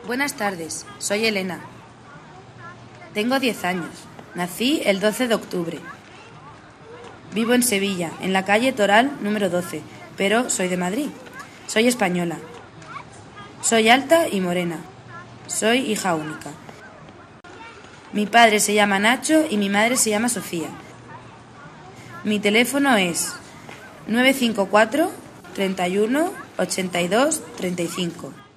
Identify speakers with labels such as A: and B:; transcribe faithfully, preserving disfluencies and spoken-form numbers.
A: Buenas tardes, soy Elena. Tengo diez años. Nací el doce de octubre. Vivo en Sevilla, en la calle Toral número doce, pero soy de Madrid. Soy española. Soy alta y morena. Soy hija única. Mi padre se llama Nacho y mi madre se llama Sofía. Mi teléfono es nueve cinco cuatro, treinta y uno, ochenta y dos, treinta y cinco.